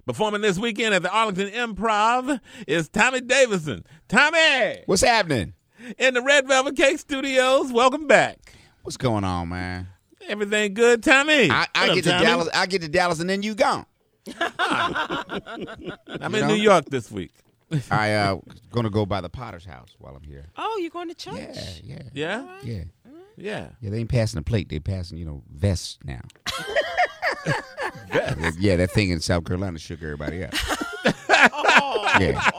Performing this weekend at the Arlington Improv is Tommy Davidson. Tommy! What's happening? In the Red Velvet Cake Studios. Welcome back. What's going on, man? Everything good, Tommy? I get to Tommy? Dallas. I get to Dallas, and then you gone. I'm in New York this week. I gonna go by the Potter's house while I'm here. Oh, you're going to church? Yeah. Yeah? Yeah. Yeah. They ain't passing a plate. They passing, vests now. Yeah, that thing in South Carolina shook everybody up. Yeah.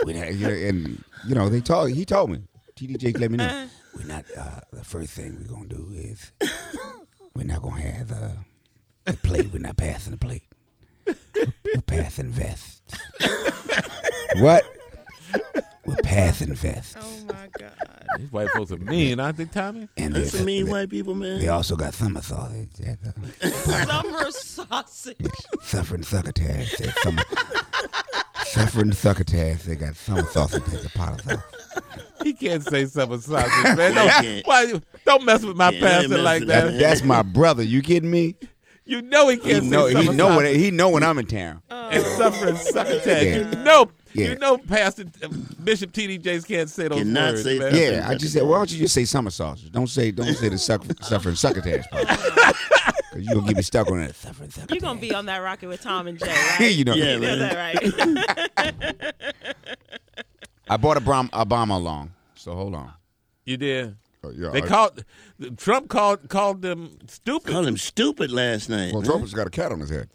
And he told me. TDJ let me know. We're not. The first thing we're gonna do is we're not gonna have the plate. We're not passing the plate. We're passing vests. What? We're passing vests. Oh, my God. These white folks are mean, aren't they, Tommy? And That's some mean white people, man. they also got summer sausage. Summer sausage. Suffering succotash. Suffering succotash. They got summer sausage at the Potter's house. He can't say summer sausage, man. Don't mess with my pastor like that. That's my brother. You kidding me? You know he can't say summer sausage. He know when I'm in town. And suffering succotash. Yeah. You know Pastor Bishop T.D. Jakes can't say those Cannot words, say man. Yeah, I just said, why don't you just say summer sausage? Don't say the suffering succotash part. Because you're going to get me stuck on that suffering succotash. You're going to be on that rocket with Tom and Jay, right? Yeah, You man. know that, right? I brought Obama along, so hold on. You did. Yeah, Trump called them stupid. Called him stupid last night. Well, Trump has got a cat on his head.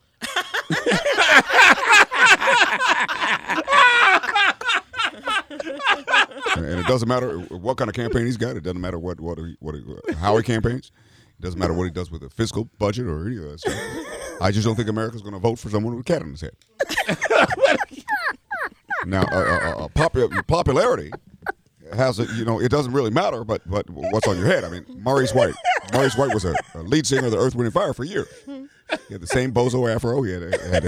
And it doesn't matter what kind of campaign he's got. It doesn't matter how he campaigns. It doesn't matter what he does with the fiscal budget or any of that stuff. I just don't think America's going to vote for someone with a cat on his head. Now, popularity has it doesn't really matter, but what's on your head? I mean, Maurice White. Maurice White was a lead singer of the Earth, Wind and Fire for years. He had the same bozo afro. He had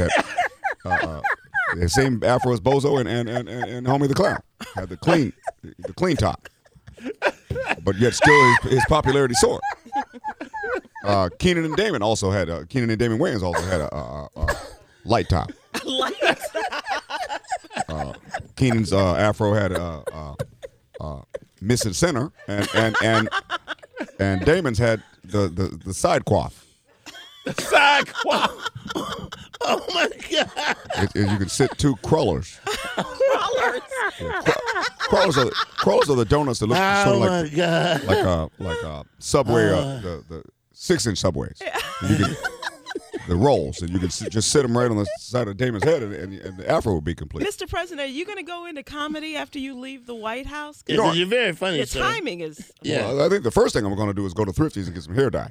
the same afro as Bozo and Homie the Clown. Had the clean top, but yet still his popularity soared. Keenan and Damon Wayans also had a light top. Keenan's afro had missing center, and Damon's had the side coif. Side quaff. Oh, my God. You can sit two crullers. Crawlers. Crullers are the donuts that look sort of my God. like a Subway, the 6-inch Subways. The rolls, and you can just sit them right on the side of Damon's head, and the afro would be complete. Mr. President, are you going to go into comedy after you leave the White House? Yeah, 'cause you're very funny, Your sir. timing is... Yeah. Well, I think the first thing I'm going to do is go to Thrifty's and get some hair dye.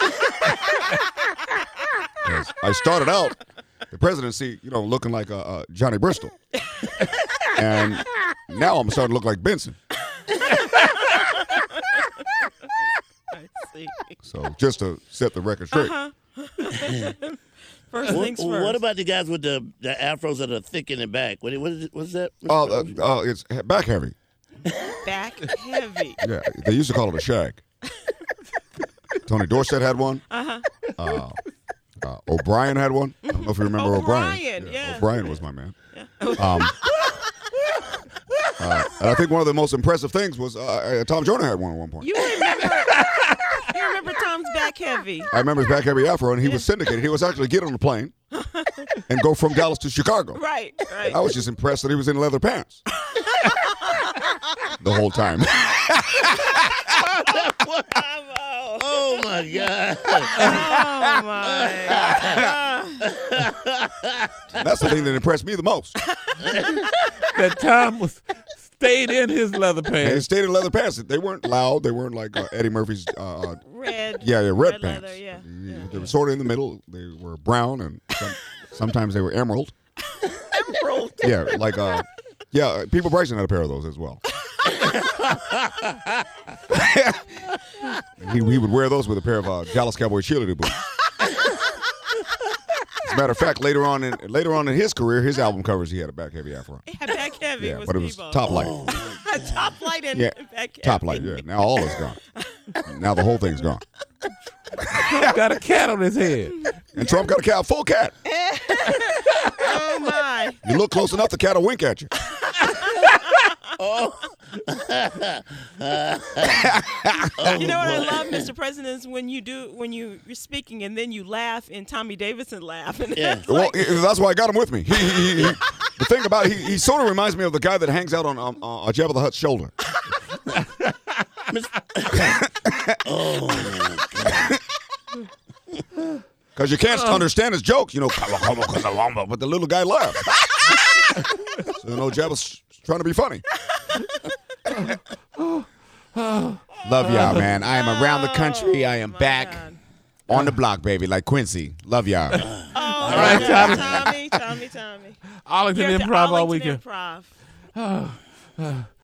I started out the presidency, looking like Johnny Bristol, and now I'm starting to look like Benson. I see. So just to set the record straight. First things first. What about the guys with the afros that are thick in the back? What's that? It's back heavy. Back heavy. Yeah, they used to call it a shag. Tony Dorsett had one. O'Brien had one. I don't know if you remember O'Brien. Yeah. O'Brien was my man. Yeah. And I think one of the most impressive things was Tom Joyner had one at one point. You remember Tom's back heavy. I remember his back heavy afro, and he was syndicated. He was actually get on a plane and go from Dallas to Chicago. Right. I was just impressed that he was in leather pants the whole time. Oh, my God. Oh, my God. That's the thing that impressed me the most. That Tom stayed in his leather And he pants. stayed in leather pants. They weren't loud. They weren't like Eddie Murphy's Red. red pants. Leather, yeah. They were sort of in the middle. They were brown, and sometimes they were emerald. Emerald. Yeah, like People Bryson had a pair of those as well. he would wear those with a pair of Dallas Cowboy cheerleader boots. As a matter of fact, later on in his career, his album covers he had a back heavy afro. Yeah, back heavy. Yeah, was but it was Bebo. top light. Top light and Yeah, back heavy. top light. Yeah. Now all is gone. Now the whole thing's gone. Got a cat on his head. And Trump got a full cat. Oh my! You look close enough, the cat will wink at you. You know what I love, Mr. President, is when you're speaking and then you laugh and Tommy Davidson laugh. And Yeah. Well, that's why I got him with me. The thing about it, he sort of reminds me of the guy that hangs out on Jabba the Hutt's shoulder. Oh, my God. Because you can't understand his jokes, but the little guy laughs. So Jabba's trying to be funny. Love y'all, man. I am around the country. I am my back God. on the block, baby, like Quincy. Love y'all. All right, Tommy. Arlington You're at the Improv all Arlington weekend. Improv.